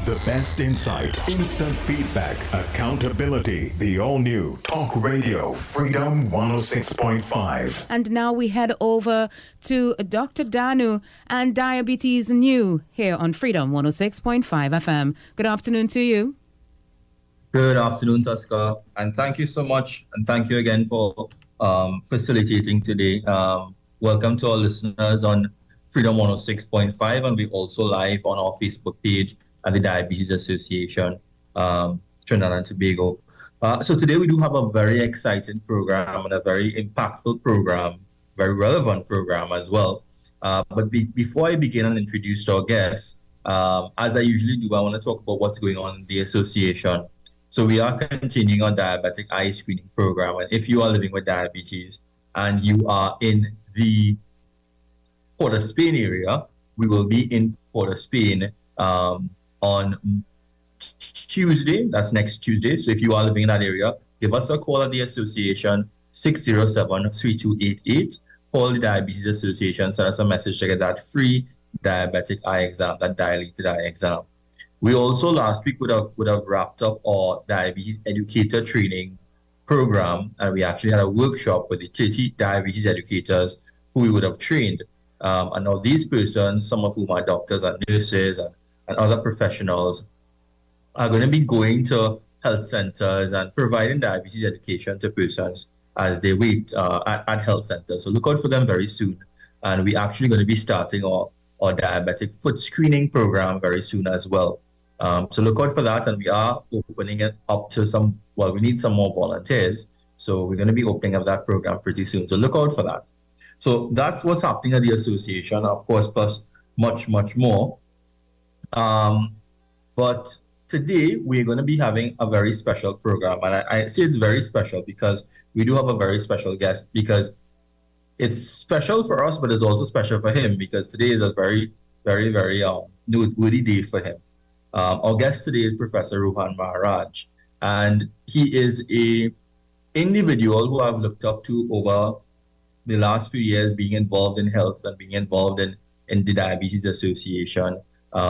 The best insight, instant feedback, accountability. The all-new Talk Radio Freedom 106.5. And now we head over to Dr. Danu and Diabetes New here on Freedom 106.5 FM. Good afternoon to you. Good afternoon, Tuska, and thank you so much, and thank you again for facilitating today. Welcome to our listeners on Freedom 106.5, and we're also live on our Facebook page at the Diabetes Association, Trinidad and Tobago. So today we do have a very exciting program and a very impactful program, very relevant program as well. But before I begin and introduce our guests, as I usually do, I want to talk about what's going on in the association. So we are continuing our diabetic eye screening program. And if you are living with diabetes and you are in the Port of Spain area, we will be in Port of Spain on Tuesday. That's next Tuesday. So if you are living in that area, give us a call at the association, 607-3288. Call the Diabetes Association, send us a message to get that free diabetic eye exam, that dilated eye exam. We also last week would have wrapped up our diabetes educator training program, and we actually had a workshop with the 30 diabetes educators who we would have trained. And now these persons, some of whom are doctors and nurses and other professionals, are going to be going to health centers and providing diabetes education to persons as they wait at health centers. So look out for them very soon. And we're actually going to be starting our diabetic foot screening program very soon as well. So look out for that, and we are opening it up to we need some more volunteers. So we're going to be opening up that program pretty soon. So look out for that. So that's what's happening at the association, of course, plus much, much more. But today we're going to be having a very special program. And I say it's very special because we do have a very special guest, because it's special for us, but it's also special for him, because today is a very, very, very noteworthy day for him. Our guest today is Professor Rohan Maharaj, and he is a individual who I've looked up to over the last few years, being involved in health and being involved in the Diabetes Association.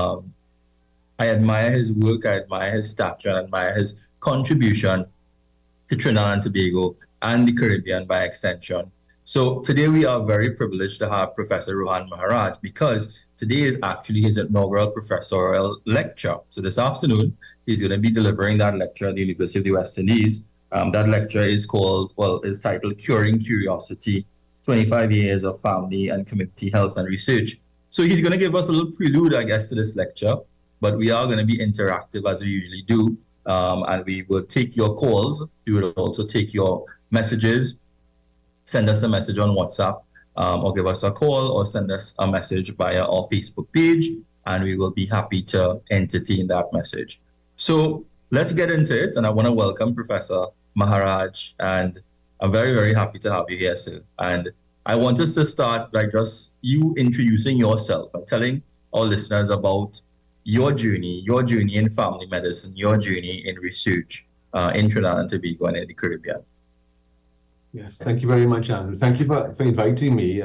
I admire his work, I admire his stature, I admire his contribution to Trinidad and Tobago and the Caribbean by extension. So today we are very privileged to have Professor Rohan Maharaj, because today is actually his inaugural professorial lecture. So this afternoon, he's going to be delivering that lecture at the University of the West Indies. That lecture is titled Curing Curiosity, 25 Years of Family and Community Health and Research. So he's going to give us a little prelude, I guess, to this lecture, but we are going to be interactive as we usually do, and we will take your calls. We will also take your messages. Send us a message on WhatsApp, or give us a call, or send us a message via our Facebook page, and we will be happy to entertain that message. So let's get into it, and I want to welcome Professor Maharaj, and I'm very, very happy to have you here, sir. And I want us to start by just you introducing yourself and telling our listeners about your journey in family medicine, your journey in research in Trinidad and Tobago and in the Caribbean. Yes, thank you very much, Andrew. Thank you for inviting me.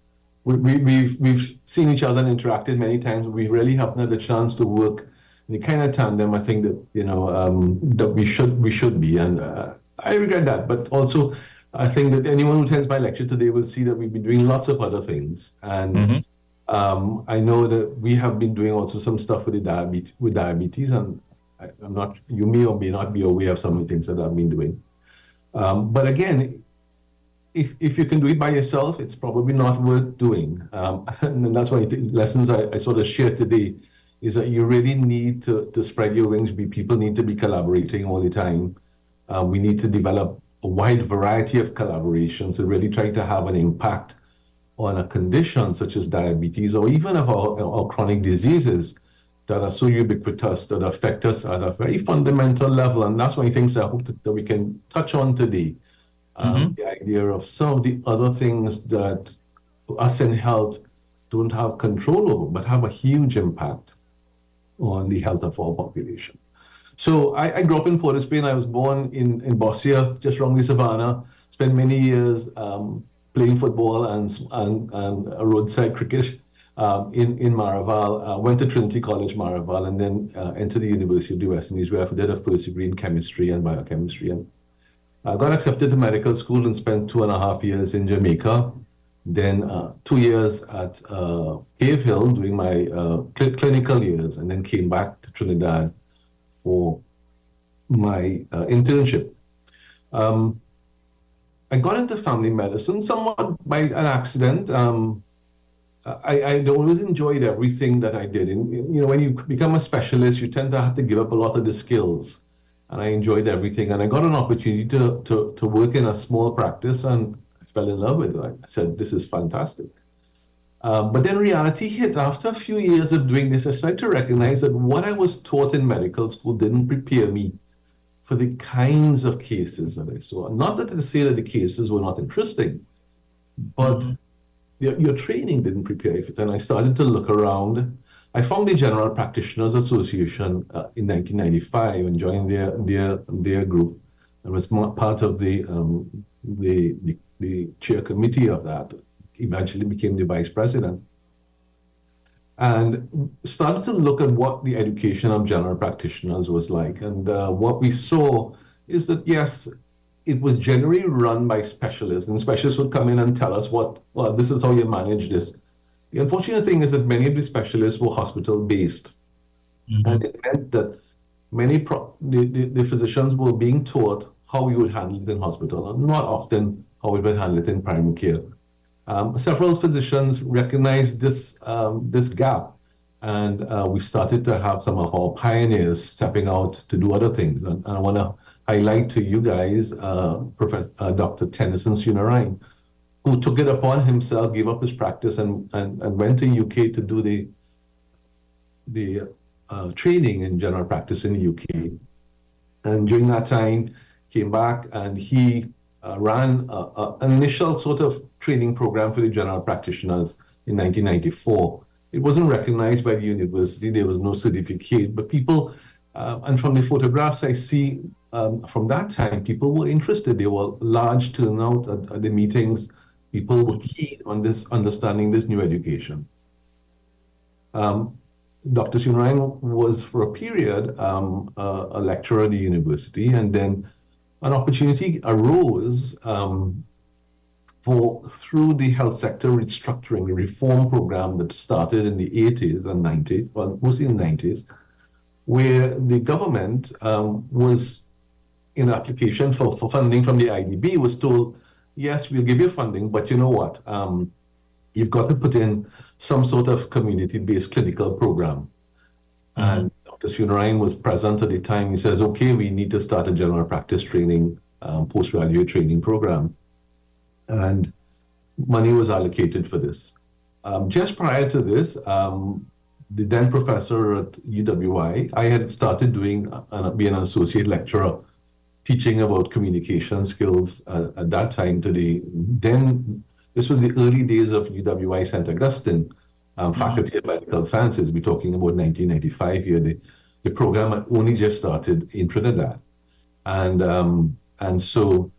We've seen each other and interacted many times. We really haven't had the chance to work in the kind of tandem I think that that we should be, and I regret that. But also, I think that anyone who attends my lecture today will see that we've been doing lots of other things, and I know that we have been doing also some stuff with diabetes, and you may or may not be aware of some of the things that I've been doing. But again, if you can do it by yourself, it's probably not worth doing. And that's why the lessons I sort of share today is that you really need to spread your wings. People need to be collaborating all the time. We need to develop a wide variety of collaborations and really try to have an impact on a condition such as diabetes, or even of our chronic diseases that are so ubiquitous, that affect us at a very fundamental level. And that's one of the things I hope that we can touch on today. The idea of some of the other things that us in health don't have control over, but have a huge impact on the health of our population. So I grew up in Port of Spain. I was born in Bossier, just around the Savannah. Spent many years playing football and roadside cricket. in Maraval, went to Trinity College, Maraval, and then entered the University of the West Indies, where I did a first degree in chemistry and biochemistry. And I got accepted to medical school and spent 2.5 years in Jamaica. Then 2 years at Cave Hill doing my clinical years, and then came back to Trinidad for my internship. I got into family medicine somewhat by an accident. I always enjoyed everything that I did. And, when you become a specialist, you tend to have to give up a lot of the skills. And I enjoyed everything. And I got an opportunity to work in a small practice, and I fell in love with it. I said, this is fantastic. But then reality hit. After a few years of doing this, I started to recognize that what I was taught in medical school didn't prepare me for the kinds of cases that I saw. Not that to say that the cases were not interesting, but your training didn't prepare you for it. And I started to look around. I found the General Practitioners Association in 1995 and joined their group, and was part of the chair committee of that. Eventually became the vice president, and started to look at what the education of general practitioners was like. And what we saw is that, yes, it was generally run by specialists, and specialists would come in and tell us this is how you manage this. The unfortunate thing is that many of the specialists were hospital-based, and it meant that many the physicians were being taught how you would handle it in hospital, and not often how we would handle it in primary care. Several physicians recognized this gap, and we started to have some of our pioneers stepping out to do other things. And I want to highlight to you guys Professor Dr. Tennyson Sunarine, who took it upon himself, gave up his practice, and went to UK to do the training in general practice in the UK. And during that time, came back and he ran an initial sort of training program for the general practitioners in 1994. It wasn't recognized by the university. There was no certificate, but people, and from the photographs I see from that time, people were interested. There were large turnout at the meetings. People were keen on this, understanding this new education. Dr. Sunarine was for a period a lecturer at the university, and then an opportunity arose through the health sector restructuring, the reform program that started in the 80s and 90s, well, mostly in the 90s, where the government was in application for funding from the IDB, was told, yes, we'll give you funding, but you know what? You've got to put in some sort of community-based clinical program. And Dr. Sunarine was present at the time. He says, okay, we need to start a general practice training, postgraduate training program. And money was allocated for this. Just prior to this, the then professor at UWI, I had started being an associate lecturer, teaching about communication skills at that time this was the early days of UWI St. Augustine, Faculty of Medical Sciences. We're talking about 1995 here. The program had only just started in Trinidad. And so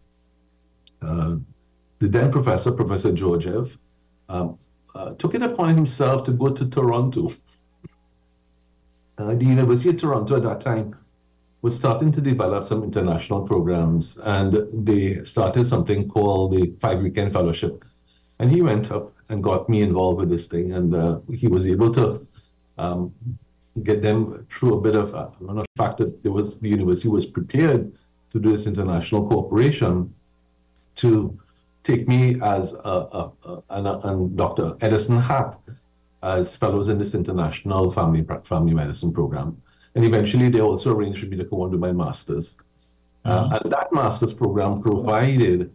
the then professor, Professor Georgiev, took it upon himself to go to Toronto. The University of Toronto at that time was starting to develop some international programs, and they started something called the 5-weekend fellowship. And he went up and got me involved with this thing, and he was able to get them through a bit of the fact that the university was prepared to do this international cooperation to take me as and Dr. Edison Happ as fellows in this international family medicine program. And eventually they also arranged for me to go on to my master's. And that master's program provided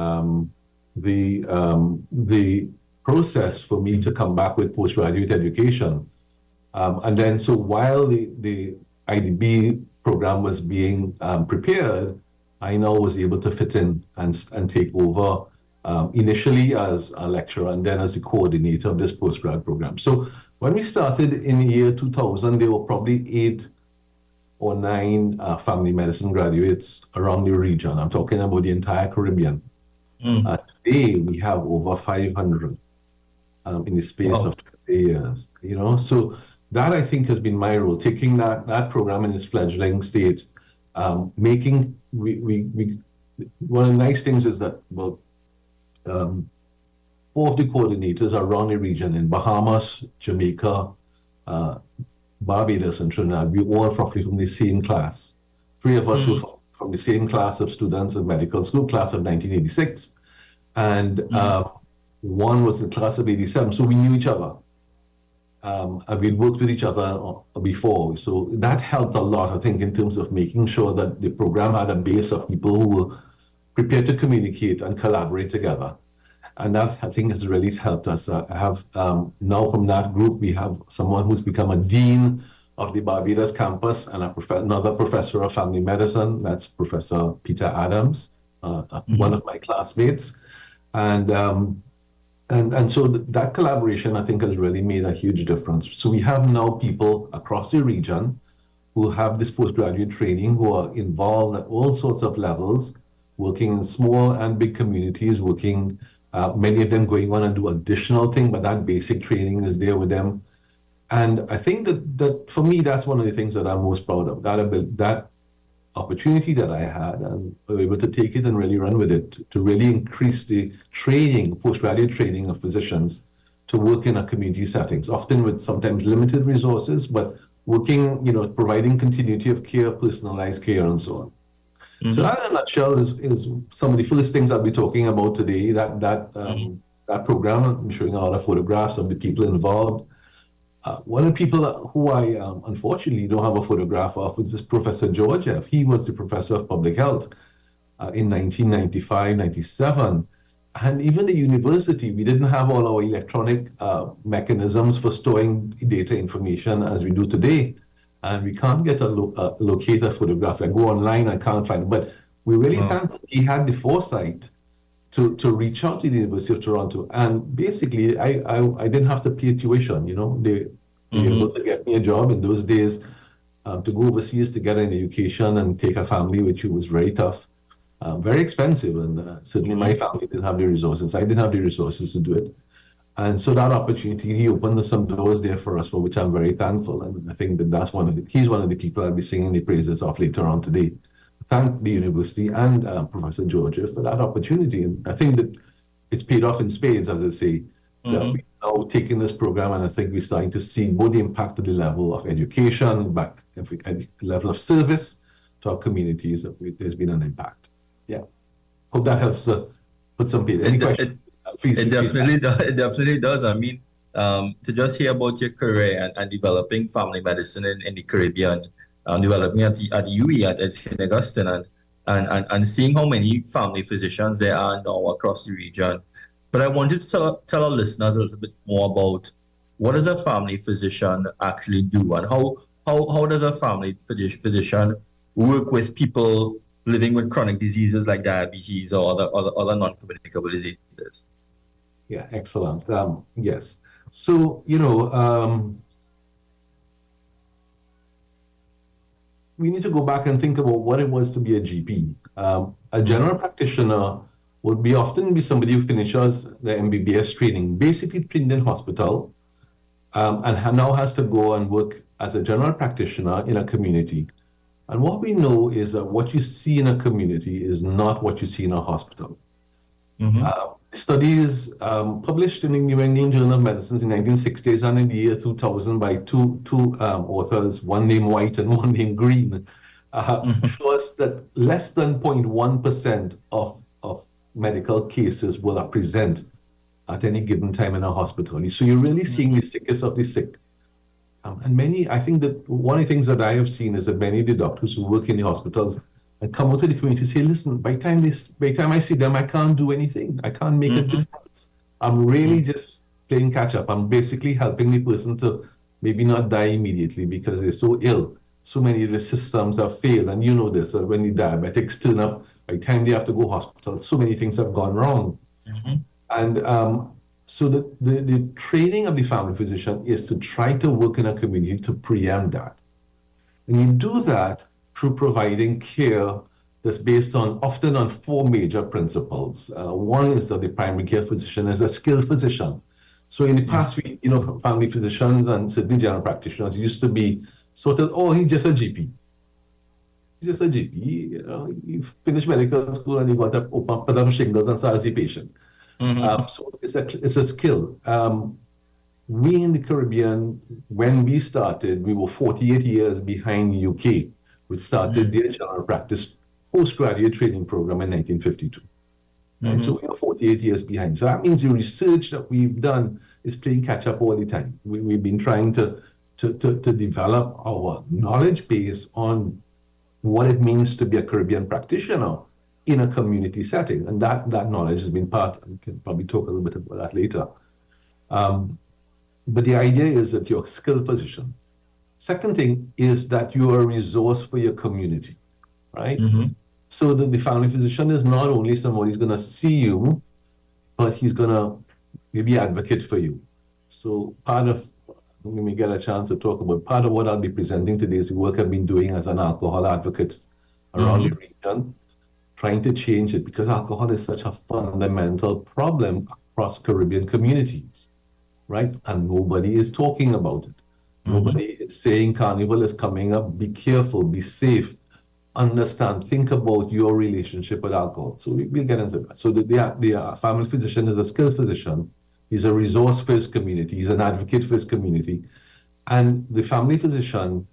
the process for me to come back with postgraduate education. And then, so while the IDB program was being prepared, I now was able to fit in and take over initially as a lecturer and then as the coordinator of this postgrad program. So when we started in the year 2000, there were probably 8 or 9 family medicine graduates around the region. I'm talking about the entire Caribbean. Today, we have over 500 in the space of Yes, so that I think has been my role, taking that program in its fledgling state, making we one of the nice things is that um, four of the coordinators are around the region in Bahamas, Jamaica, uh, Barbados, and Trinidad. We all roughly from the same class. Three of us were from the same class of students of medical school, class of 1986, and one was the class of 87. So we knew each other. And we'd worked with each other before. So that helped a lot, I think, in terms of making sure that the program had a base of people who were prepared to communicate and collaborate together. And that, I think, has really helped us. I have now from that group, we have someone who's become a dean of the Barbados campus and another professor of family medicine. That's Professor Peter Adams, one of my classmates. And so that collaboration, I think, has really made a huge difference. So we have now people across the region who have this postgraduate training, who are involved at all sorts of levels, working in small and big communities, many of them going on and do additional things, but that basic training is there with them. And I think that for me, that's one of the things that I'm most proud of, that opportunity that I had, and we were able to take it and really run with it to really increase the training, postgraduate training of physicians to work in a community settings, often with sometimes limited resources, but working, providing continuity of care, personalized care, and so on. So that, in a nutshell, is some of the first things I'll be talking about today. That program, I'm showing a lot of photographs of the people involved. One of the people who I unfortunately don't have a photograph of is this Professor Georgiev. He was the professor of public health in 1995, 97. And even the university, we didn't have all our electronic mechanisms for storing data information as we do today. And we can't get a locator photograph. I go online, I can't find it. But we really thank he had the foresight to reach out to the University of Toronto. And basically, I didn't have to pay tuition, They were able to get me a job in those days, to go overseas to get an education and take a family, which was very tough, very expensive. And certainly my family didn't have the resources. I didn't have the resources to do it. And so that opportunity, he opened some doors there for us, for which I'm very thankful. And I think that he's one of the people I'll be singing the praises of later on today. Thank the university and Professor Georgiev for that opportunity. And I think that it's paid off in spades, as I say, that we've now taken this program, and I think we're starting to see both the impact of the level of education, level of service to our communities, that there's been an impact. Yeah. Hope that helps put some people. Any questions? It definitely does. I mean, to just hear about your career and developing family medicine in the Caribbean, developing at the UE at St. Augustine, and seeing how many family physicians there are now across the region. But I wanted to tell our listeners a little bit more about what does a family physician actually do, and how does a family physician work with people living with chronic diseases like diabetes or other non-communicable diseases. Yeah, excellent. Yes. So, we need to go back and think about what it was to be a GP. A general practitioner would often be somebody who finishes the MBBS training, basically trained in hospital, and now has to go and work as a general practitioner in a community. And what we know is that what you see in a community is not what you see in a hospital. Studies published in the New England Journal of Medicine in the 1960s and in the year 2000 by two authors, one named White and one named Green, show us that less than 0.1% of medical cases will present at any given time in a hospital. So you're really seeing the sickest of the sick. And I think that one of the things that I have seen is that many of the doctors who work in the hospitals and come out to the community say, listen, by the time I see them, I can't do anything. I can't make a difference. I'm really just playing catch up. I'm basically helping the person to maybe not die immediately because they're so ill. So many of the systems have failed. And you know this, that when the diabetics turn up, by the time they have to go to hospital, so many things have gone wrong. And so the training of the family physician is to try to work in a community to preempt that. And you do that through providing care that's based often on four major principles. One is that the primary care physician is a skilled physician. So in the past, we, family physicians and certainly general practitioners used to be sort of, oh, he's just a GP. He's just a GP, he finished medical school and he got up, put up shingles and started to see patient. So it's a skill. We in the Caribbean, when we started, we were 48 years behind the UK, which started their general practice postgraduate training program in 1952. And so we are 48 years behind. So that means the research that we've done is playing catch up all the time. We've been trying to develop our knowledge base on what it means to be a Caribbean practitioner in a community setting. And that knowledge has been part, we can probably talk a little bit about that later. But the idea is that you're a skilled physician. Second thing is that you are a resource for your community, right? So the family physician is not only somebody who's going to see you, but he's going to maybe advocate for you. So part of, when we get a chance to talk about, part of what I'll be presenting today is the work I've been doing as an alcohol advocate around the region, trying to change it because alcohol is such a fundamental problem across Caribbean communities, right? And nobody is talking about it. Nobody is saying Carnival is coming up, be careful, be safe. Understand, think about your relationship with alcohol. So we'll get into that. So the family physician is a skilled physician. He's a resource for his community. He's an advocate for his community. And the family physician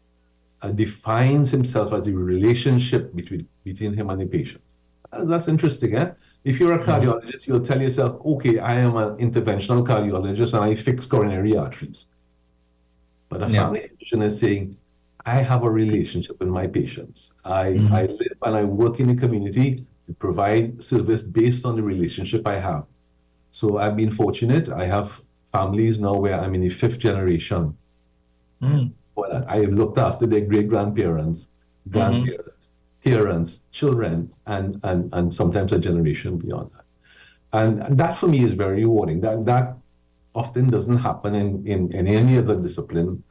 defines himself as a relationship between him and the patient. That's interesting, eh? If you're a cardiologist, you'll tell yourself, okay, I am an interventional cardiologist and I fix coronary arteries. But a family physician is saying, I have a relationship with my patients. I live and I work in the community to provide service based on the relationship I have. So I've been fortunate. I have families now where I'm in the 5th generation. Well, I have looked after their great-grandparents, grandparents, parents, children, and sometimes a generation beyond that. And that for me is very rewarding. That often doesn't happen in any other discipline.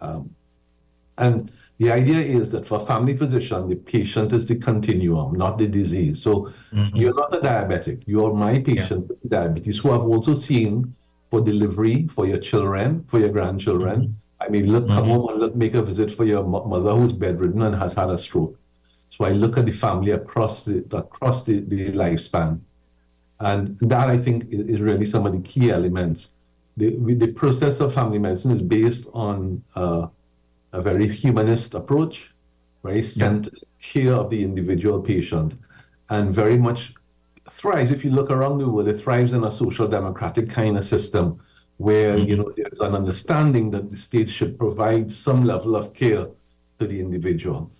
And the idea is that for a family physician, the patient is the continuum, not the disease. So you're not a diabetic. You're my patient with diabetes who I've also seen for delivery for your children, for your grandchildren. I may come home and make a visit for your mother who's bedridden and has had a stroke. So I look at the family across the lifespan. And that, I think, is really some of the key elements. The process of family medicine is based on a very humanist approach, very centered care of the individual patient, and very much thrives. If you look around the world, it thrives in a social democratic kind of system where there's an understanding that the state should provide some level of care to the individual.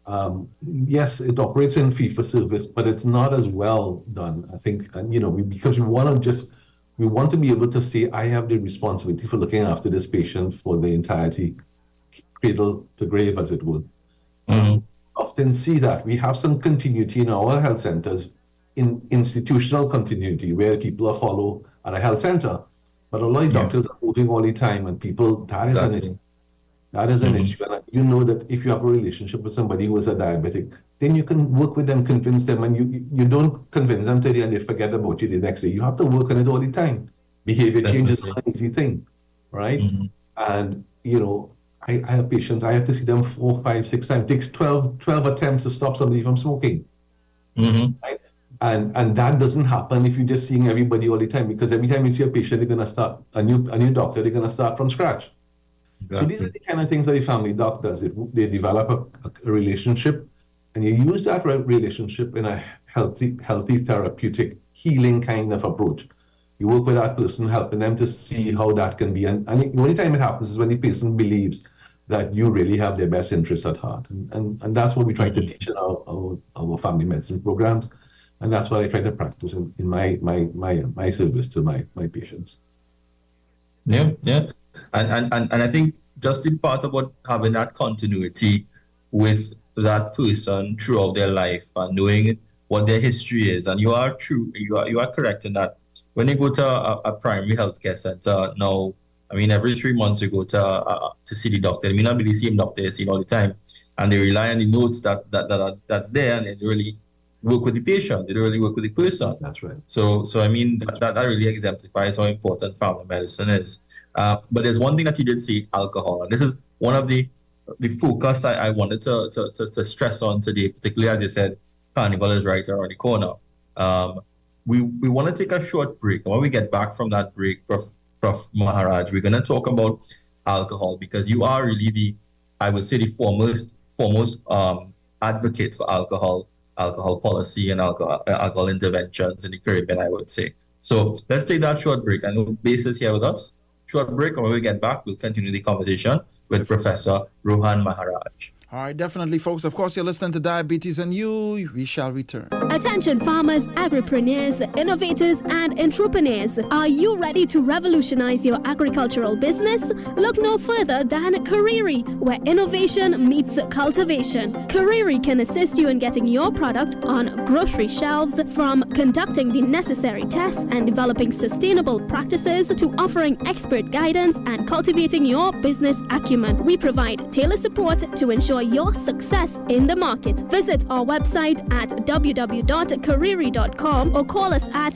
Yes, it operates in fee-for-service, but it's not as well done, I think. And because we want to be able to say, I have the responsibility for looking after this patient for the entirety, cradle to grave, as it would. Often see that we have some continuity in our health centers, in institutional continuity, where people are followed at a health center, but a lot of doctors are moving all the time, and people, that is an issue. That is an issue. And you know that if you have a relationship with somebody who is a diabetic, then you can work with them, convince them, and you don't convince them today and they forget about you the next day. You have to work on it all the time. Behavior change is not an easy thing, right? And, I have patients, I have to see them 4, 5, 6 times. It takes 12 attempts to stop somebody from smoking. Right? And that doesn't happen if you're just seeing everybody all the time, because every time you see a patient, they're going to start, a new doctor, they're going to start from scratch. Exactly. So these are the kind of things that the family doc does. They develop a relationship, and you use that relationship in a healthy, therapeutic, healing kind of approach. You work with that person, helping them to see how that can be. And the only time it happens is when the patient believes that you really have their best interests at heart. And that's what we try to teach in our family medicine programs. And that's what I try to practice in my service to my patients. Yeah. And I think just the part about having that continuity with that person throughout their life and knowing what their history is. And you are correct in that. When you go to a primary healthcare center now, I mean, every 3 months you go to see the doctor. It may not be the same doctor you're seeing all the time, and they rely on the notes that's there, and they really work with the patient. They don't really work with the person. That's right. So I mean, that really exemplifies how important family medicine is. But there's one thing that you did say, alcohol. And this is one of the focus I wanted to stress on today, particularly as you said, Carnival is right around the corner. We want to take a short break. And when we get back from that break, Prof. Maharaj, we're going to talk about alcohol, because you are really I would say, the foremost advocate for alcohol policy and alcohol interventions in the Caribbean, I would say. So let's take that short break. I know Base is here with us. Short break, and when we get back, we'll continue the conversation with Professor Rohan Maharaj. All right, definitely, folks. Of course, you're listening to Diabetes and You. We shall return. Attention farmers, agripreneurs, innovators, and entrepreneurs. Are you ready to revolutionize your agricultural business? Look no further than Kariri, where innovation meets cultivation. Kariri can assist you in getting your product on grocery shelves, from conducting the necessary tests and developing sustainable practices to offering expert guidance and cultivating your business acumen. We provide tailored support to ensure your success in the market. Visit our website at www.kariri.com or call us at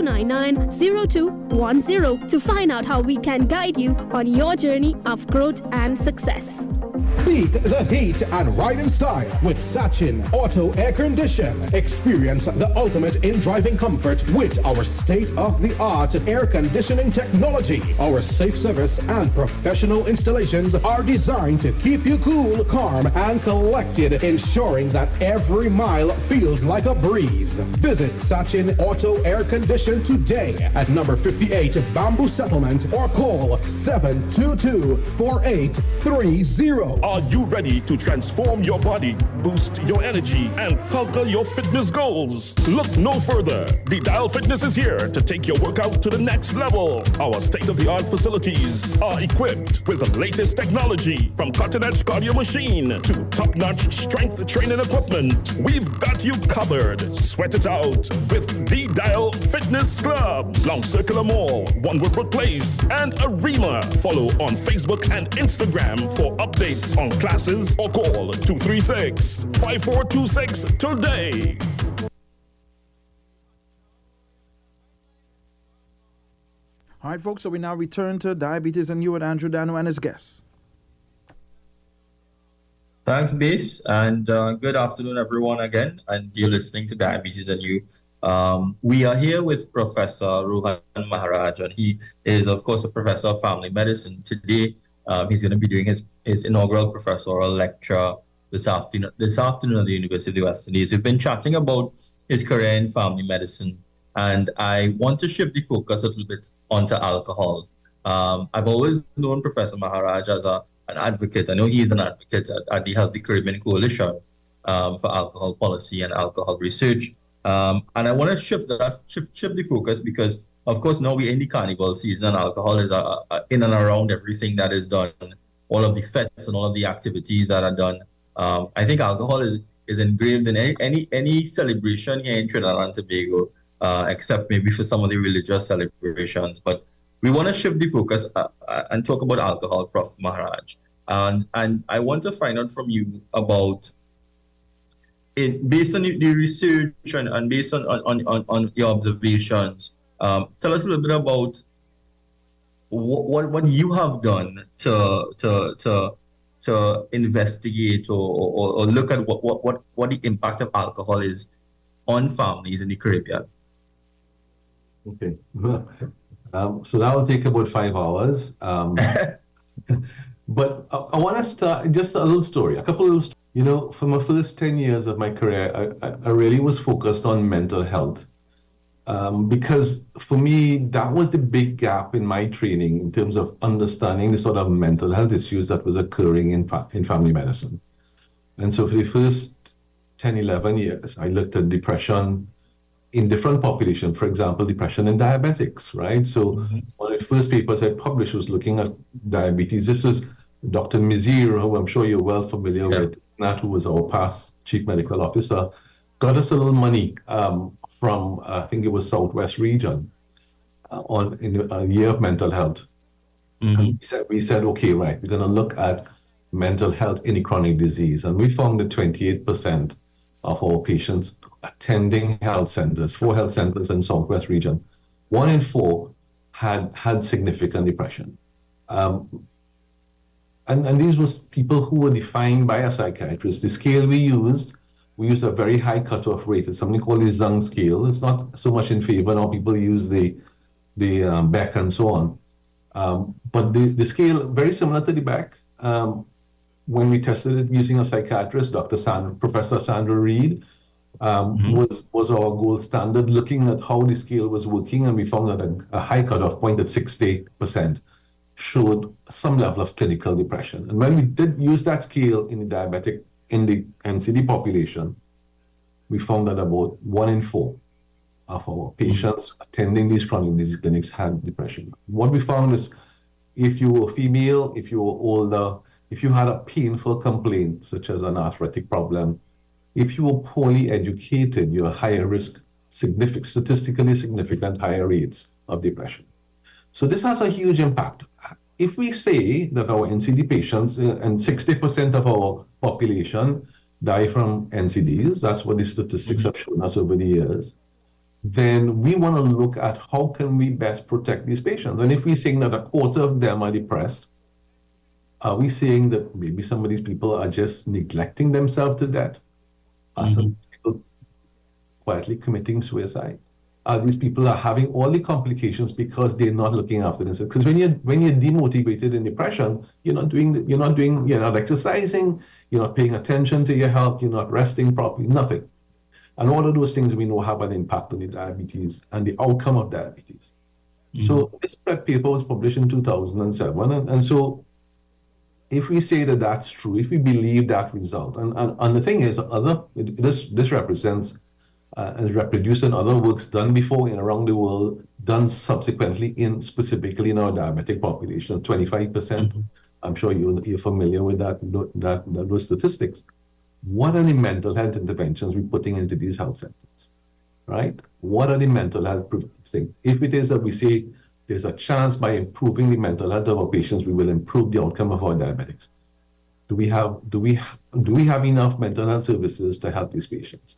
299-0210 to find out how we can guide you on your journey of growth and success. Beat the heat and ride in style with Sachin Auto Air Condition. Experience the ultimate in driving comfort with our state-of-the-art air conditioning technology. Our safe service and professional installations are designed to keep you cool, calm, and collected, ensuring that every mile feels like a breeze. Visit Sachin Auto Air Condition today at number 58 Bamboo Settlement or call 722-4830. Are you ready to transform your body, boost your energy, and conquer your fitness goals? Look no further. The Dial Fitness is here to take your workout to the next level. Our state-of-the-art facilities are equipped with the latest technology, from cutting-edge cardio machine to top-notch strength training equipment. We've got you covered. Sweat it out with the Dial Fitness Club. Long Circular Mall, One Woodbrook Place, and Arima. Follow on Facebook and Instagram for updates on classes or call 236-5426 today. All right, folks, so we now return to Diabetes and You with Andrew Dano and his guests. Thanks, Base, and good afternoon, everyone, again. And you're listening to Diabetes and You. We are here with Professor Rohan Maharaj, and he is, of course, a professor of family medicine. Today, he's going to be doing his inaugural professorial lecture this afternoon at the University of the West Indies. We've been chatting about his career in family medicine, and I want to shift the focus a little bit onto alcohol. I've always known Professor Maharaj as an advocate. I know he is an advocate at the Healthy Caribbean Coalition for alcohol policy and alcohol research. And I want to shift the focus because, of course, now we're in the carnival season, and alcohol is in and around everything that is done, all of the fetes and all of the activities that are done. I think alcohol is engraved in any celebration here in Trinidad and Tobago, except maybe for some of the religious celebrations. But we want to shift the focus and talk about alcohol, Prof. Maharaj. And I want to find out from you about based on the research and based on your observations. Tell us a little bit about what you have done to investigate or look at what the impact of alcohol is on families in the Caribbean. Okay. So that will take about 5 hours. But I want to start just a little story, a couple of little stories. You know, for my first 10 years of my career, I really was focused on mental health. Because for me, that was the big gap in my training in terms of understanding the sort of mental health issues that was occurring in family medicine. And so for the first 10, 11 years, I looked at depression in different populations, for example, depression in diabetics, right? So one of the first papers I published was looking at diabetes. This is Dr. Mizir, who I'm sure you're well familiar with, who was our past chief medical officer, got us a little money from, I think it was Southwest region, in a year of mental health. And we said, okay, right, we're going to look at mental health in a chronic disease. And we found that 28% of our patients attending health centers, 4 health centers in Southwest region, 1 in 4 had significant depression. And these was people who were defined by a psychiatrist. The scale we used a very high cutoff rate. It's something called the Zung scale. It's not so much in favor now. People use the Beck and so on. But the scale, very similar to the Beck. When we tested it using a psychiatrist, Professor Sandra Reed, was our gold standard, looking at how the scale was working, and we found that a high cutoff point at 60% showed some level of clinical depression. And when we did use that scale in the NCD population, we found that about 1 in 4 of our patients attending these chronic disease clinics had depression. What we found is, if you were female, if you were older, if you had a painful complaint, such as an arthritic problem, if you were poorly educated, you're higher risk, statistically significant higher rates of depression. So this has a huge impact. If we say that our NCD patients, and 60% of our population die from NCDs, that's what the statistics have shown us over the years, then we want to look at how can we best protect these patients. And if we're saying that a quarter of them are depressed, are we saying that maybe some of these people are just neglecting themselves to death? Are some people quietly committing suicide? Are these people are having all the complications because they're not looking after themselves? Because when you're demotivated in depression, you're not exercising, you're not paying attention to your health, you're not resting properly, nothing. And all of those things we know have an impact on the diabetes and the outcome of diabetes. So this paper was published in 2007, and so if we say that that's true, if we believe that result, and the thing is, this represents is reproduced in other works done before and around the world, done subsequently specifically in our diabetic population, 25%. I'm sure you're familiar with those statistics. What are the mental health interventions we're putting into these health centers, right? What are the mental health things? If it is that we say there's a chance by improving the mental health of our patients, we will improve the outcome of our diabetics. Do we have enough mental health services to help these patients?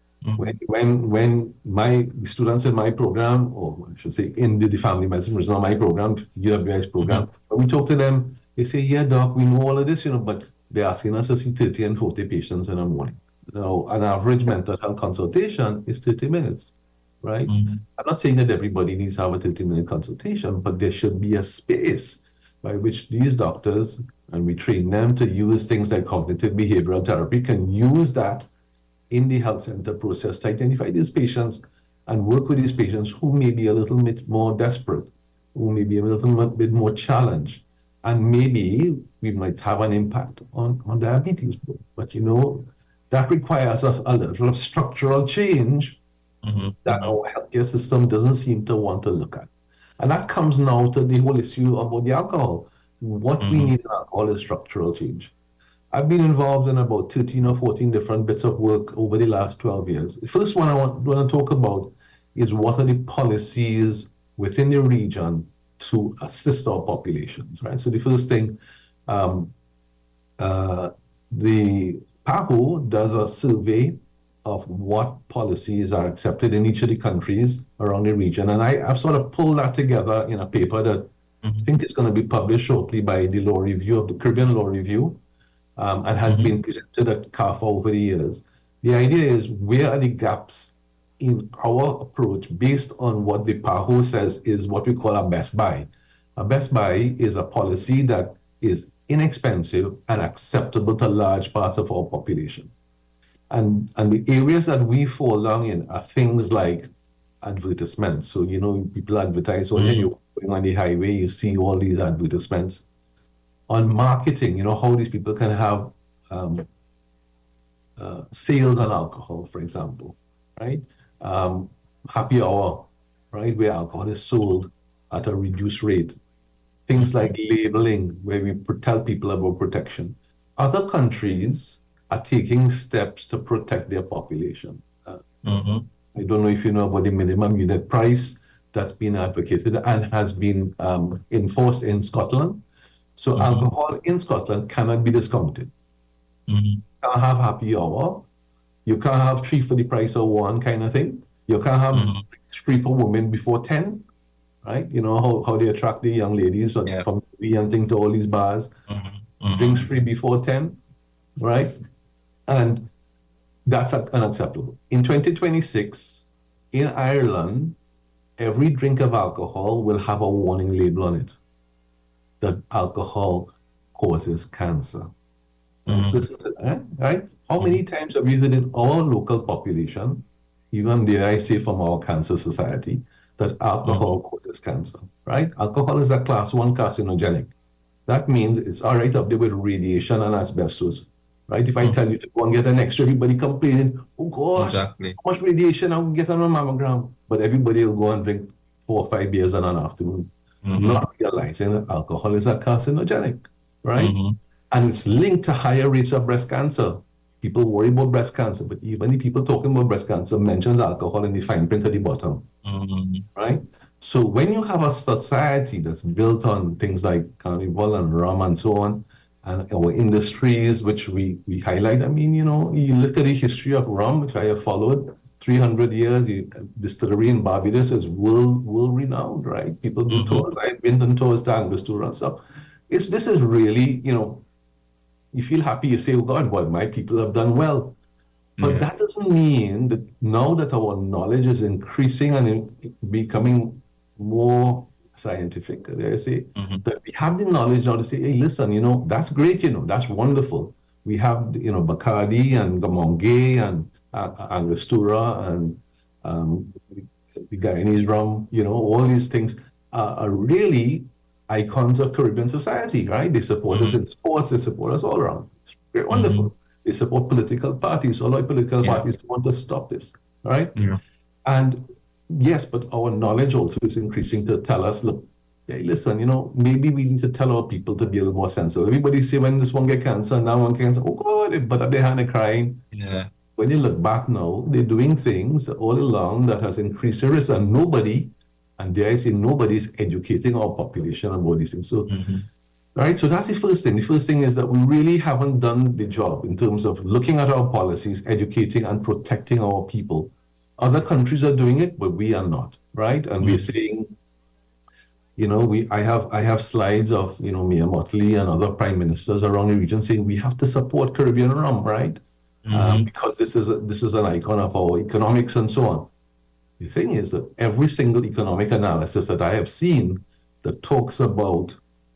When my students in my program, or I should say in the family medicine, which is not my program, UWI's program, when we talk to them, they say, yeah, doc, we know all of this, but they're asking us to see 30 and 40 patients in a morning. Now, an average mental health consultation is 30 minutes, right? I'm not saying that everybody needs to have a 30-minute consultation, but there should be a space by which these doctors, and we train them to use things like cognitive behavioral therapy, can use that in the health center process to identify these patients and work with these patients who may be a little bit more desperate, who may be a little bit more challenged, and maybe we might have an impact on diabetes. But that requires us a little of structural change that our healthcare system doesn't seem to want to look at. And that comes now to the whole issue about the alcohol. What we need in alcohol is structural change. I've been involved in about 13 or 14 different bits of work over the last 12 years. The first one I want to talk about is what are the policies within the region to assist our populations, right? So the first thing, the PAHO does a survey of what policies are accepted in each of the countries around the region. And I've sort of pulled that together in a paper that I think is going to be published shortly by the Law Review of the Caribbean Law Review. And has been presented at CAFA over the years. The idea is, where are the gaps in our approach based on what the PAHO says is what we call a best buy. A best buy is a policy that is inexpensive and acceptable to large parts of our population. And the areas that we fall down in are things like advertisements. So, people advertise, or you're going on the highway, you see all these advertisements. On marketing, how these people can have sales on alcohol, for example, right? Happy hour, right, where alcohol is sold at a reduced rate. Things like labeling, where we tell people about protection. Other countries are taking steps to protect their population. I don't know if you know about the minimum unit price that's been advocated and has been enforced in Scotland. So alcohol in Scotland cannot be discounted. You can't have happy hour. You can't have 3 for the price of 1 kind of thing. You can't have 3 for women before 10, right? You know how they attract the young ladies from the and thing to all these bars. Drinks free before 10, right? And that's unacceptable. In 2026, in Ireland, every drink of alcohol will have a warning label on it that alcohol causes cancer. This is it, right? How many times have you heard in our local population, even dare I say from our cancer society, that alcohol causes cancer, right? Alcohol is a class 1 carcinogenic. That means it's all right up there with radiation and asbestos, right? If I tell you to go and get an X-ray, everybody complaining, oh gosh, how much radiation I will get on a mammogram. But everybody will go and drink 4 or 5 beers in an afternoon, not realizing that alcohol is a carcinogenic, right? And it's linked to higher rates of breast cancer. People worry about breast cancer, but even the people talking about breast cancer mentions alcohol in the fine print at the bottom, right? So when you have a society that's built on things like carnival and rum and so on, and our industries, which we highlight, I mean, you know, you look at the history of rum, which I have followed, 300 years, the distillery in Barbados is world renowned, right? People do tours. I've been on tours to Angostura and stuff. This is really, you know, you feel happy, you say, oh God, well, my people have done well. But that doesn't mean that now that our knowledge is increasing and becoming more scientific, dare I say, that we have the knowledge now to say, hey, listen, you know, that's great, you know, that's wonderful. We have, you know, Bacardi and Gamongay and Angostura and the Guyanese rum, you know, all these things are really icons of Caribbean society, right? They support us in sports, they support us all around. It's very wonderful. They support political parties. All our political parties want to stop this, right? And yes, but our knowledge also is increasing to tell us, look, hey, listen, you know, maybe we need to tell our people to be a little more sensible. Everybody say when this one get cancer, now one cancer, oh God, they butt up their hand and crying. When you look back now, they're doing things all along that has increased the risk, and nobody, and dare I say, nobody's educating our population about these things. So, right, so that's the first thing. The first thing is that we really haven't done the job in terms of looking at our policies, educating and protecting our people. Other countries are doing it, but we are not, right? And we're saying, you know, I have slides of, you know, Mia Mottley and other prime ministers around the region saying we have to support Caribbean rum, right? Because this is an icon of our economics and so on. The thing is that every single economic analysis that I have seen that talks about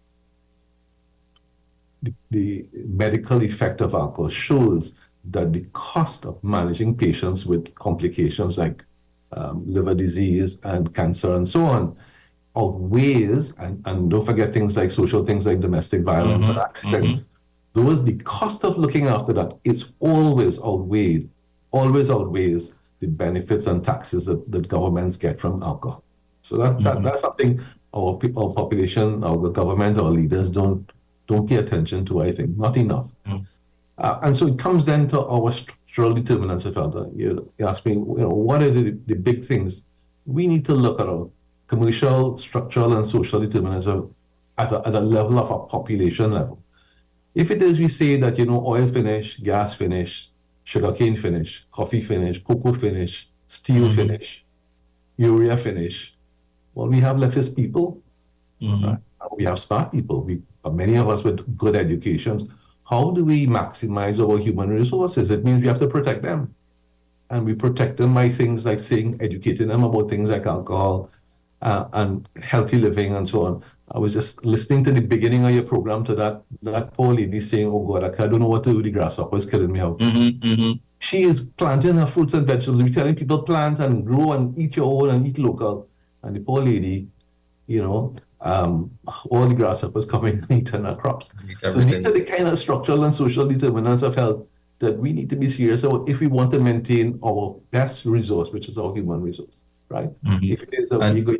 the medical effect of alcohol shows that the cost of managing patients with complications like liver disease and cancer and so on outweighs, and don't forget things like social things like domestic violence and accidents. The cost of looking after that is always outweighs the benefits and taxes that governments get from alcohol. So that's something our population, our government, our leaders don't pay attention to, I think, not enough. And so it comes then to our structural determinants of health. You ask me, you know, what are the big things? We need to look at our commercial, structural, and social determinants at a level of a population level. If it is, we say that, you know, oil finish, gas finish, sugarcane finish, coffee finish, cocoa finish, steel finish, urea finish. What we have left is people. Right? We have smart people. Many of us with good educations. How do we maximize our human resources? It means we have to protect them. And we protect them by things like educating them about things like alcohol and healthy living and so on. I was just listening to the beginning of your program to that poor lady saying, oh God, I don't know what to do, the grasshopper is killing me out. She is planting her fruits and vegetables. We're telling people plant and grow and eat your own and eat local. And the poor lady, you know, all the grasshoppers coming and eating our crops. So these are the kind of structural and social determinants of health that we need to be serious about if we want to maintain our best resource, which is our human resource, right? If it is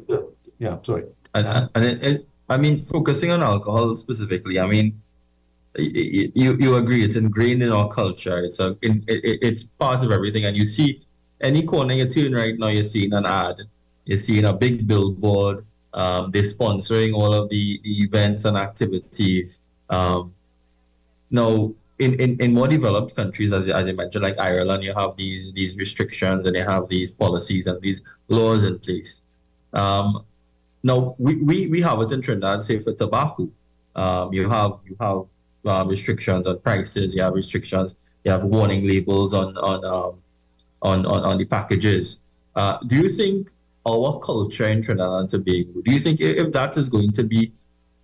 I mean, focusing on alcohol specifically, I mean, you agree it's ingrained in our culture. It's part of everything. And you see any corner you turn right now, you're seeing an ad, you're seeing a big billboard. They're sponsoring all of the events and activities. Now, in more developed countries, as you mentioned, like Ireland, you have these restrictions and they have these policies and these laws in place. Now we have it in Trinidad, say for tobacco. You have restrictions on prices. You have restrictions. You have warning labels on the packages. Do you think our culture in Trinidad and Tobago, do you think if that is going to be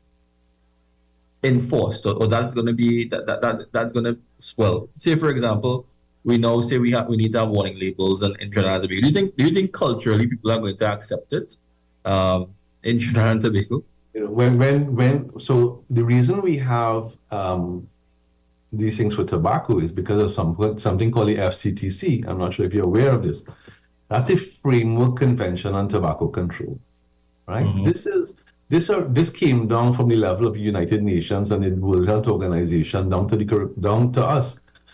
enforced, or that's going to be that's going to, well, say for example, we now say we need to have warning labels in Trinidad and Tobago. Do you think culturally people are going to accept it in Trinidad and Tobago? You know, so the reason we have these things for tobacco is because of something called the FCTC. I'm not sure if you're aware of this. That's a framework convention on tobacco control, right? Mm-hmm. This came down from the level of the United Nations and the World Health Organization down to us.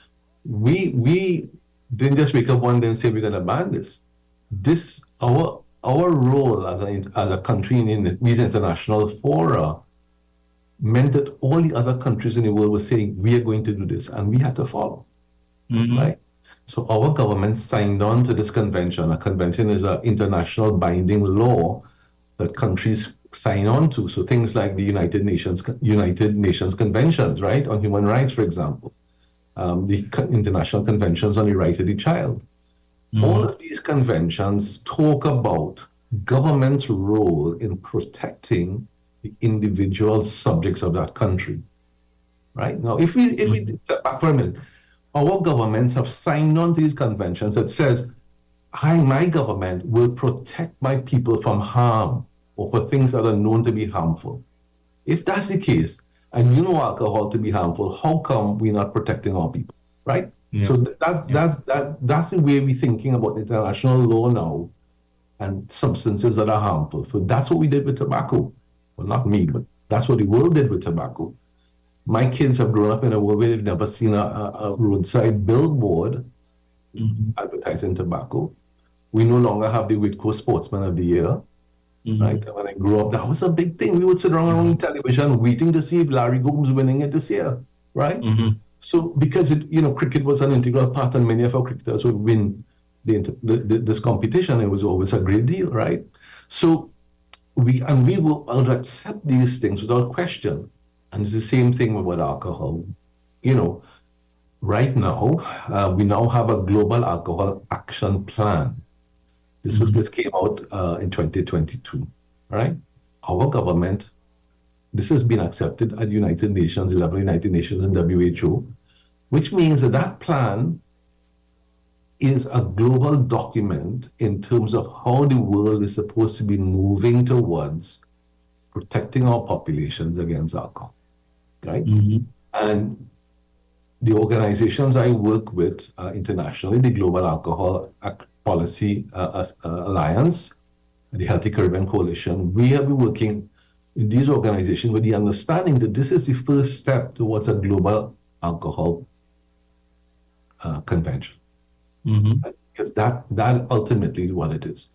We didn't just wake up one day and say we're going to ban this. Our role as a country in these international fora meant that all the other countries in the world were saying we are going to do this, and we had to follow, mm-hmm. right? So our government signed on to this convention. A convention is an international binding law that countries sign on to. So things like the United Nations conventions, right, on human rights, for example, the international conventions on the right of the child. Mm-hmm. All of these conventions talk about government's role in protecting the individual subjects of that country, right? Now, if we step back for a minute, our governments have signed on to these conventions that says, my government will protect my people from harm or for things that are known to be harmful. If that's the case, and you know alcohol to be harmful, how come we're not protecting our people, right? Yeah. So that's the way we're thinking about international law now and substances that are harmful. So that's what we did with tobacco. Well, not me, but that's what the world did with tobacco. My kids have grown up in a world where they've never seen a roadside billboard mm-hmm. advertising tobacco. We no longer have the Whitco Sportsman of the Year. Mm-hmm. Right? When I grew up, that was a big thing. We would sit around on television waiting to see if Larry Gomes winning it this year, right? Mm-hmm. So because cricket was an integral part, and many of our cricketers would win this competition, it was always a great deal, right? So we will accept these things without question. And it's the same thing with alcohol. Right now, we now have a global alcohol action plan. This came out in 2022, right? Our government, this has been accepted at United Nations, the level of United Nations and WHO, which means that plan is a global document in terms of how the world is supposed to be moving towards protecting our populations against alcohol. Right? Mm-hmm. And the organizations I work with internationally, the Global Alcohol Policy Alliance, the Healthy Caribbean Coalition, we have been working in these organizations with the understanding that this is the first step towards a global alcohol convention. Mm-hmm. Because that ultimately is what it is.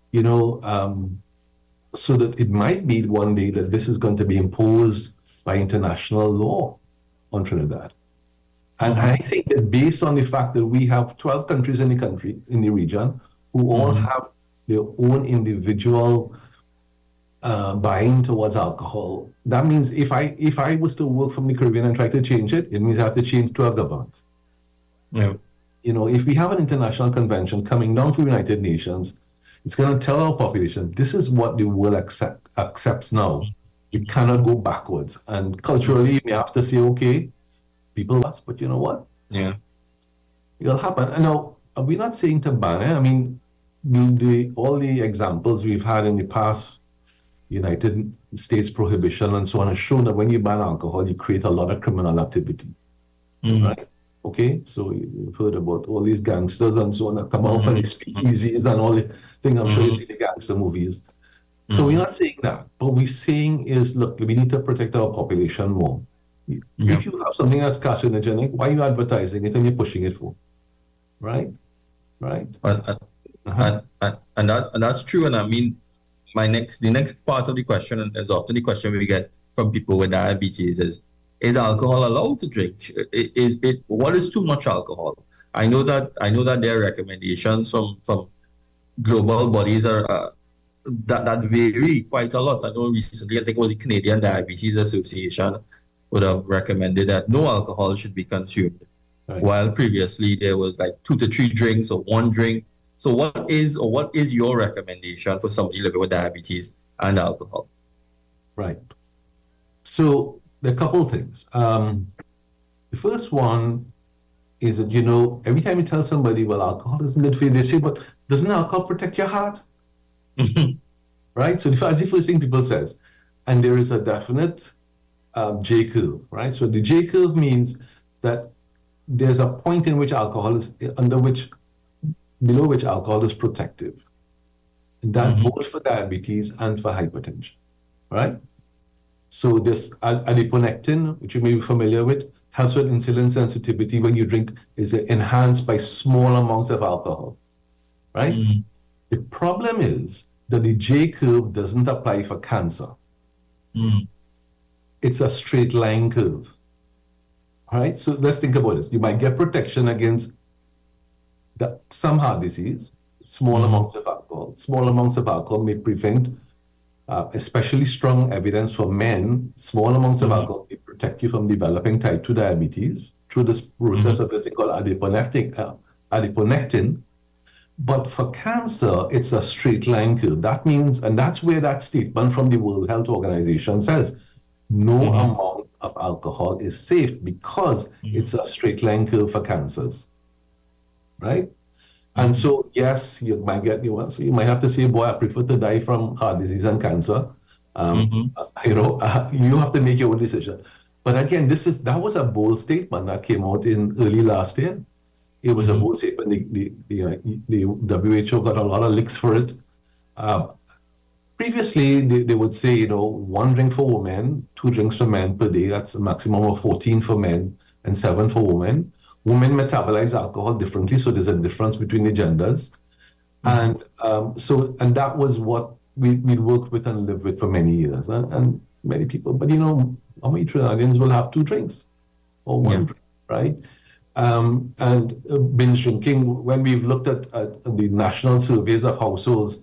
So that it might be one day that this is going to be imposed by international law on Trinidad. And I think that based on the fact that we have 12 countries in the region, who all have their own individual buying towards alcohol, that means if I was to work from the Caribbean and try to change it, it means I have to change to our governments. Yeah. If we have an international convention coming down from the United Nations, it's going to tell our population, this is what the world accepts now. You cannot go backwards. And culturally, you may have to say, okay, people ask, but you know what? Yeah. It'll happen. And now, we're not saying to ban it. I mean, all the examples we've had in the past, United States prohibition and so on, has shown that when you ban alcohol, you create a lot of criminal activity. Mm-hmm. Right? Okay? So you've heard about all these gangsters and so on that come out from the speakeasies and all the things. I'm sure you see the gangster movies. So we're not saying that. What we're saying is, look, we need to protect our population more. If you have something that's carcinogenic, why are you advertising it and you're pushing it for? Right? Right. And that's true. And I mean, the next part of the question, and is often the question we get from people with diabetes, is is alcohol allowed to drink? What is too much alcohol? I know that there are recommendations from global bodies are that vary quite a lot. I know recently, I think it was the Canadian Diabetes Association would have recommended that no alcohol should be consumed, right, while previously there was like 2 to 3 drinks or 1 drink. So what is your recommendation for somebody living with diabetes and alcohol? Right. So there are a couple of things. The first one is that, every time you tell somebody, well, alcohol isn't good for you, they say, but doesn't alcohol protect your heart? Right? So that's the first thing people says. And there is a definite J curve, right? So the J curve means that there's a point in which alcohol is, below which alcohol is protective. And that both for diabetes and for hypertension, right? So this adiponectin, which you may be familiar with, helps with insulin sensitivity when you drink, is enhanced by small amounts of alcohol, right? The problem is that the J curve doesn't apply for cancer. It's a straight line curve, all right? So let's think about this. You might get protection against some heart disease, small amounts of alcohol. Small amounts of alcohol may prevent, especially strong evidence for men, small amounts of alcohol may protect you from developing type 2 diabetes through this process of what they call adiponectin. But for cancer, it's a straight line curve. That means, and that's where that statement from the World Health Organization says, no amount of alcohol is safe because it's a straight line curve for cancers, right? And so, yes, you might have to say, boy, I prefer to die from heart disease and cancer. You have to make your own decision. But again, that was a bold statement that came out in early last year. It was a bold statement. The WHO got a lot of licks for it. Previously, they would say, 1 drink for women, 2 drinks for men per day. That's a maximum of 14 for men and 7 for women. Women metabolize alcohol differently, so there's a difference between the genders. And that was what we worked with and lived with for many years. And many people, but how many Trinidadians will have 2 drinks or 1 drink, right? And binge drinking, when we've looked at the national surveys of households,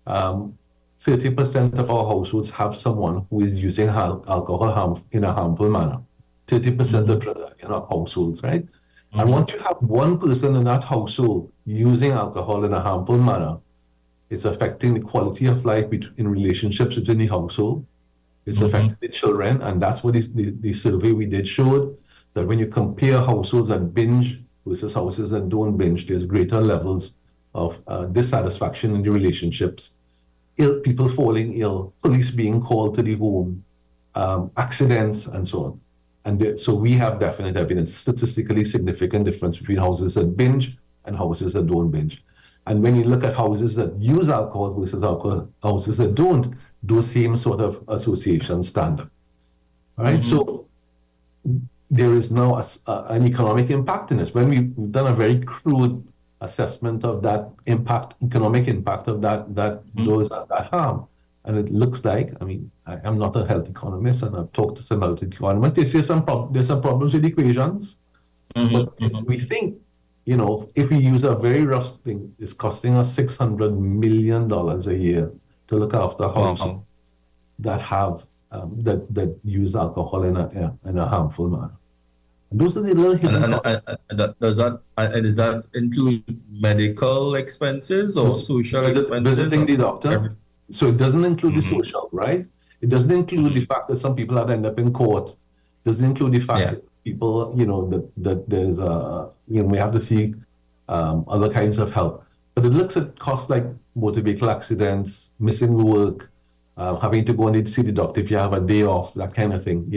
30% of our households have someone who is using alcohol in a harmful manner. 30% of Trinidadian households, right? And once you have one person in that household using alcohol in a harmful manner, it's affecting the quality of life in relationships within the household. It's affecting the children, and that's what the survey we did showed, that when you compare households that binge versus houses that don't binge, there's greater levels of dissatisfaction in the relationships, people falling ill, police being called to the home, accidents, and so on. And so we have definite evidence, statistically significant difference between houses that binge and houses that don't binge. And when you look at houses that use alcohol versus houses that don't, those same sort of associations stand up. All right, so there is now an economic impact in this. When we've done a very crude assessment of that economic impact of that harm. And it looks like, I'm not a health economist, and I've talked to some health economists. They say there's some problems with equations. But we think, if we use a very rough thing, it's costing us $600 million a year to look after households that have that use alcohol in a harmful manner. And those are the little hidden does that include medical expenses or social expenses? Visiting the doctor. So it doesn't include the social, right? It doesn't include the fact that some people have end up in court. It doesn't include the fact that people, that there's we have to seek other kinds of help. But it looks at costs like motor vehicle accidents, missing work, having to go and see the doctor if you have a day off, that kind of thing.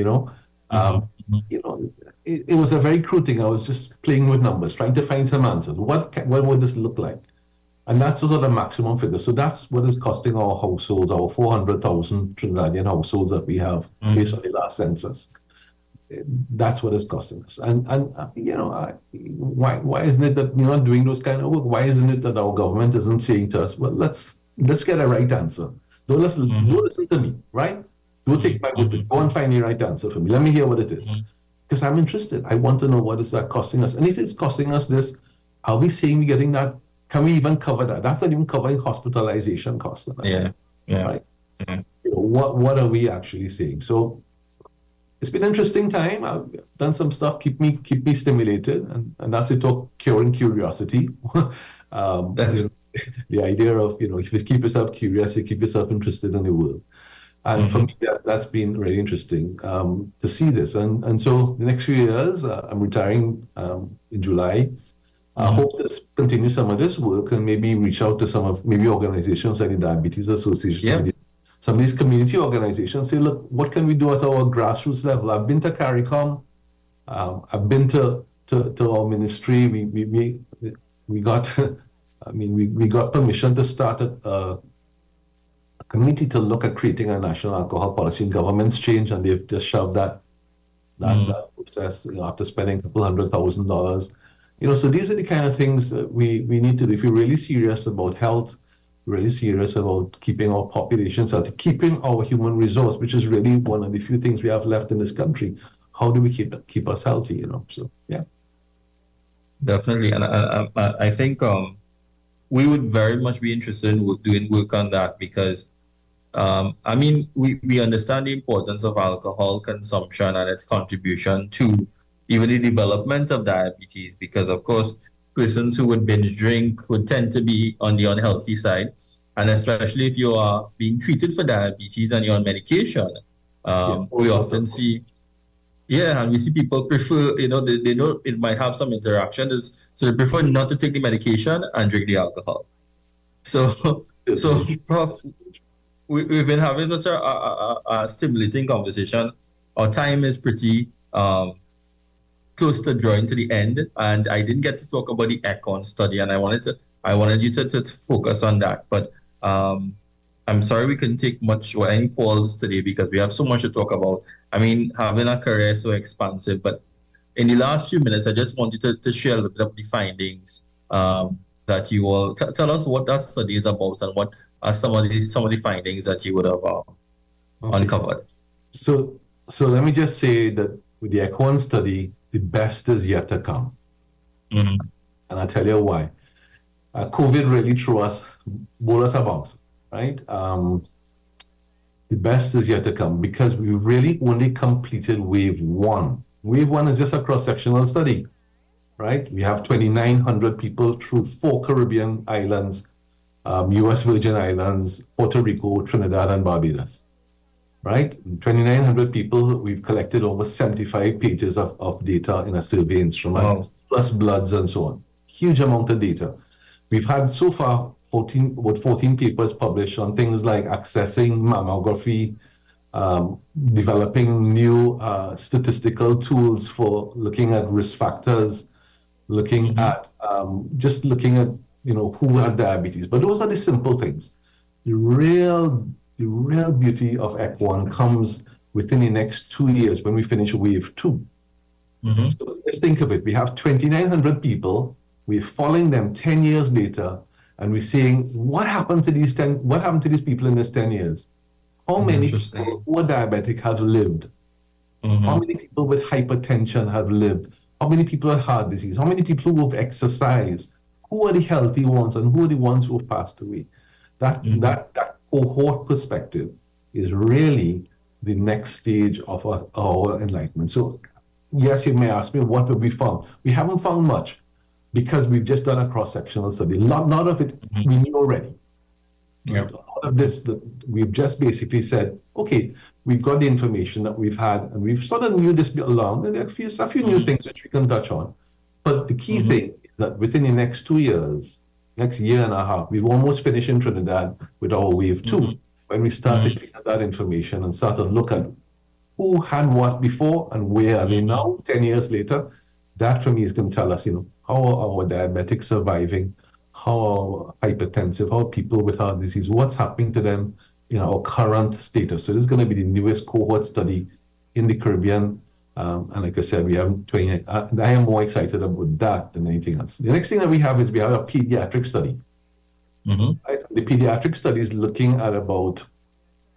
It was a very crude thing. I was just playing with numbers, trying to find some answers. What would this look like? And that's sort of the maximum figure. So that's what is costing our households, our 400,000 Trinidadian households that we have based on the last census. That's what it's costing us. And why isn't it that we're not doing those kind of work? Why isn't it that our government isn't saying to us, well, let's get a right answer. Don't listen to me, right? Don't take my word for it. Go and find the right answer for me. Let me hear what it is. Because I'm interested. I want to know what is that costing us. And if it's costing us this, are we saying we're getting that? Can we even cover that? That's not even covering hospitalization costs. Yeah. Right? You know, what are we actually saying? So it's been an interesting time. I've done some stuff, keep me stimulated, and that's it. Talk curing curiosity. You know, the idea of, you know, if you keep yourself curious, you keep yourself interested in the world. And for me, that's been really interesting to see this. And so the next few years, I'm retiring in July. I hope to continue some of this work and maybe reach out to some of organizations like the Diabetes Association, some of these community organizations. Say, look, what can we do at our grassroots level? I've been to CARICOM. I've been to our ministry. We got, I mean, we got permission to start a committee to look at creating a national alcohol policy. And governments change, and they've just shoved that process, you know, after spending a couple $100,000. You know, so these are the kind of things that we need to do. If you're really serious about health, really serious about keeping our populations healthy, keeping our human resource, which is really one of the few things we have left in this country. How do we keep us healthy? You know, so yeah, definitely. And I think we would very much be interested in doing work on that because, I mean, we understand the importance of alcohol consumption and its contribution to even the development of diabetes, because of course, persons who would binge drink would tend to be on the unhealthy side. And especially if you are being treated for diabetes and you're on medication, we often see, and we see people prefer, you know, they know it might have some interaction, so they prefer not to take the medication and drink the alcohol. So Prof, we've been having such a stimulating conversation. Our time is pretty close to drawing to the end, and I didn't get to talk about the ECON study, and I wanted you to focus on that. But I'm sorry we couldn't take much or any calls today because we have so much to talk about. I mean, having a career is so expansive, but in the last few minutes, I just want you to share a little bit of the findings that you all tell us what that study is about and what are some of the findings that you would have uncovered. So let me just say that with the ECON study, the best is yet to come. And I'll tell you why. COVID really threw us, bowled us a bounce, right? The best is yet to come because we really only completed wave one. Wave one is just a cross-sectional study, right? We have 2,900 people through 4 Caribbean islands, U.S. Virgin Islands, Puerto Rico, Trinidad, and Barbados. Right? 2,900 people, we've collected over 75 pages of data in a survey instrument, plus bloods and so on. Huge amount of data. We've had so far 14 papers published on things like accessing mammography, developing new statistical tools for looking at risk factors, looking at just looking at, you know, who has diabetes. But those are the simple things. The real beauty of ECON comes within the next 2 years when we finish wave 2. So let's think of it. We have 2,900 people. We're following them 10 years later, and we're seeing what happened to these people in this 10 years. How many people who are diabetic have lived? How many people with hypertension have lived? How many people with heart disease? How many people who have exercised? Who are the healthy ones, and who are the ones who have passed away? That cohort perspective is really the next stage of our enlightenment. So, yes, you may ask me, what have we found? We haven't found much because we've just done a cross-sectional study. Lot of it we knew already. A lot of this, we've just basically said, okay, we've got the information that we've had, and we've sort of knew this along, and there are a few new things which we can touch on. But the key thing is that within the next 2 years, next year and a half, we've almost finished in Trinidad with our wave 2. When we start to get that information and start to look at who had what before and where are they now, 10 years later, that for me is going to tell us, you know, how are our diabetics surviving, how are hypertensive, how are people with heart disease, what's happening to them in our current status. So this is going to be the newest cohort study in the Caribbean. And like I said, we have 20. I am more excited about that than anything else. The next thing that we have is we have a pediatric study. Right? The pediatric study is looking at about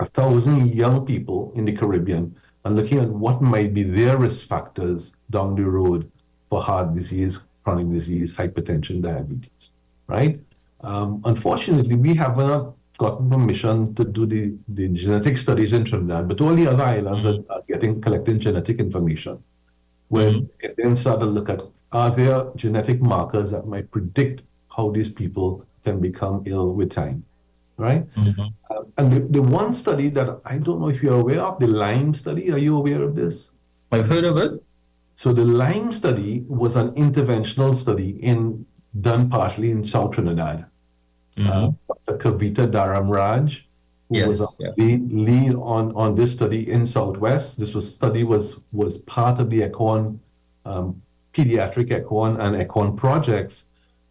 1,000 young people in the Caribbean and looking at what might be their risk factors down the road for heart disease, chronic disease, hypertension, diabetes, right? Unfortunately, we have not gotten permission to do the genetic studies in Trinidad, but all the other islands are collecting genetic information. When it then start to look at, are there genetic markers that might predict how these people can become ill with time, right? And the one study that I don't know if you're aware of, the Lyme study, are you aware of this? I've heard of it. So the Lyme study was an interventional study done partly in South Trinidad. Dr. Kavita Dharamraj, who was the lead on this study in Southwest. This study was part of the ECON, pediatric ECON and ECON projects.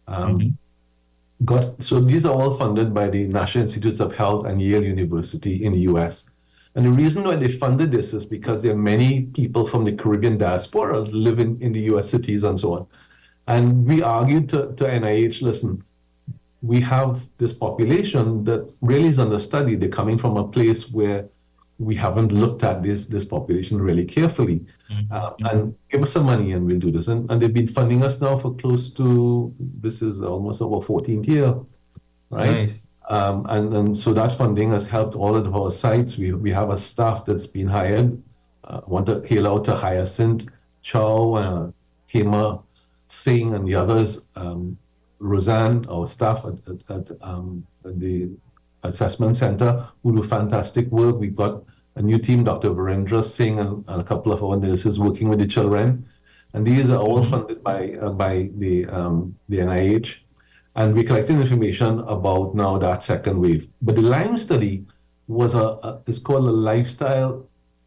So these are all funded by the National Institutes of Health and Yale University in the US. And the reason why they funded this is because there are many people from the Caribbean diaspora living in the US cities and so on. And we argued to NIH, listen, we have this population that really is understudied. They're coming from a place where we haven't looked at this population really carefully. And give us some money and we'll do this. And they've been funding us now for close to, this is almost our 14th year, right? Nice. And so that funding has helped all of our sites. We have a staff that's been hired. I want to hail out to Hyacinth Chow, Hema Singh, and the others. Roseanne, our staff at the assessment center, who do fantastic work. We've got a new team, Dr. Virendra Singh and a couple of our nurses working with the children. And these are all funded by the NIH. And we're collecting information about now that second wave. But the Lyme study was it's called a lifestyle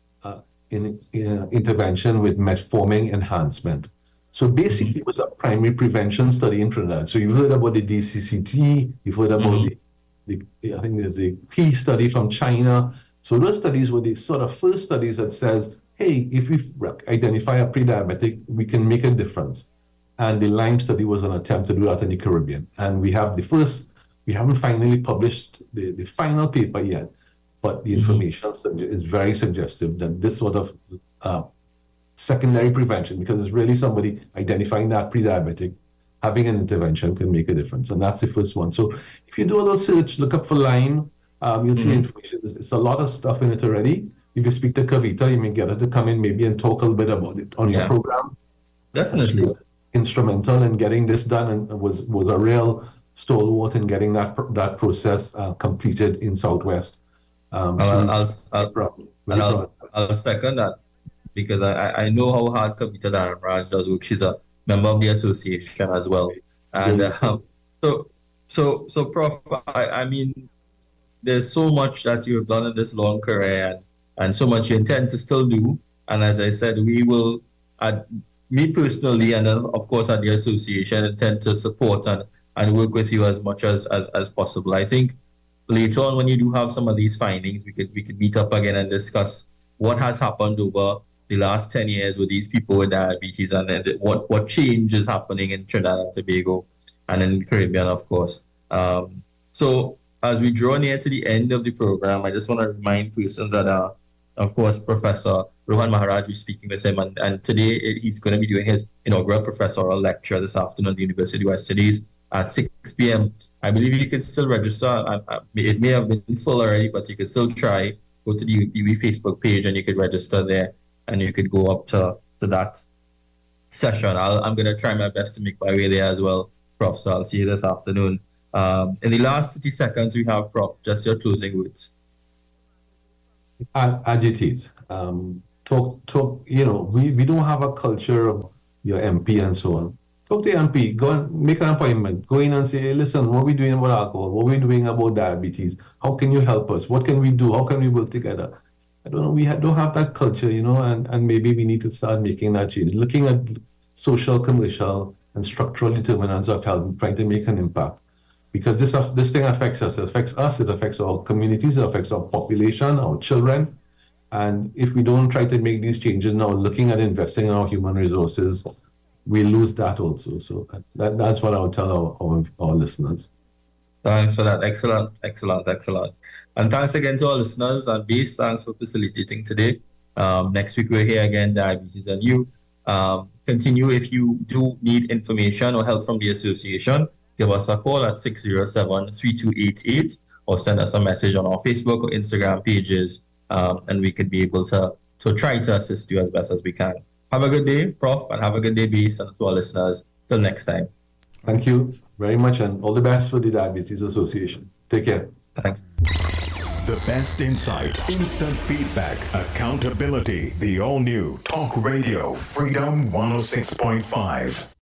intervention with metformin enhancement. So basically, it was a primary prevention study in Trinidad. So you've heard about the DCCT, you've heard about I think there's the P study from China. So those studies were the sort of first studies that says, hey, if we identify a pre-diabetic, we can make a difference. And the Lyme study was an attempt to do that in the Caribbean. And we haven't finally published the final paper yet, but the information is very suggestive that this sort of secondary prevention, because it's really somebody identifying that pre-diabetic, having an intervention can make a difference. And that's the first one. So if you do a little search, look up for Lyme, you'll see information. It's a lot of stuff in it already. If you speak to Kavita, you may get her to come in maybe and talk a little bit about it on your program. Definitely. Instrumental in getting this done and was a real stalwart in getting that process completed in Southwest. I'll second that, because I know how hard Kavita Dharamraj does work. She's a member of the association as well. And so Prof, I mean, there's so much that you have done in this long career and so much you intend to still do. And as I said, we will, me personally, and then of course at the association, intend to support and work with you as much as possible. I think later on, when you do have some of these findings, we could meet up again and discuss what has happened over the last 10 years with these people with diabetes, and then what change is happening in Trinidad and Tobago and in the Caribbean, of course. So as we draw near to the end of the program, I just want to remind persons that, of course, Professor Rohan Maharaj, we're speaking with him, and today he's going to be doing his inaugural professorial lecture this afternoon at the University of West Indies at 6 p.m. I believe you can still register. It may have been full already, but you can still try. Go to the UWI Facebook page and you could register there, and you could go up to that session. I'm going to try my best to make my way there as well, Prof. So I'll see you this afternoon. In the last 30 seconds we have, Prof, just your closing words. Agitate. Talk, we don't have a culture of your MP and so on. Talk to your MP, go and make an appointment. Go in and say, hey, listen, what are we doing about alcohol? What are we doing about diabetes? How can you help us? What can we do? How can we work together? I don't know, we don't have that culture, and maybe we need to start making that change. Looking at social, commercial, and structural determinants of health, trying to make an impact. Because this thing affects us. It affects us, it affects our communities, it affects our population, our children. And if we don't try to make these changes now, looking at investing in our human resources, we lose that also. So that's what I would tell our listeners. Thanks for that. Excellent. And thanks again to our listeners. And Base, thanks for facilitating today. Next week, we're here again, Diabetes and You. Continue if you do need information or help from the association. Give us a call at 607-3288 or send us a message on our Facebook or Instagram pages, and we could be able to try to assist you as best as we can. Have a good day, Prof, and have a good day, Base, and to our listeners. Till next time. Thank you very much, and all the best for the Diabetes Association. Take care. Thanks. The best insight, instant feedback, accountability. The all-new Talk Radio Freedom 106.5.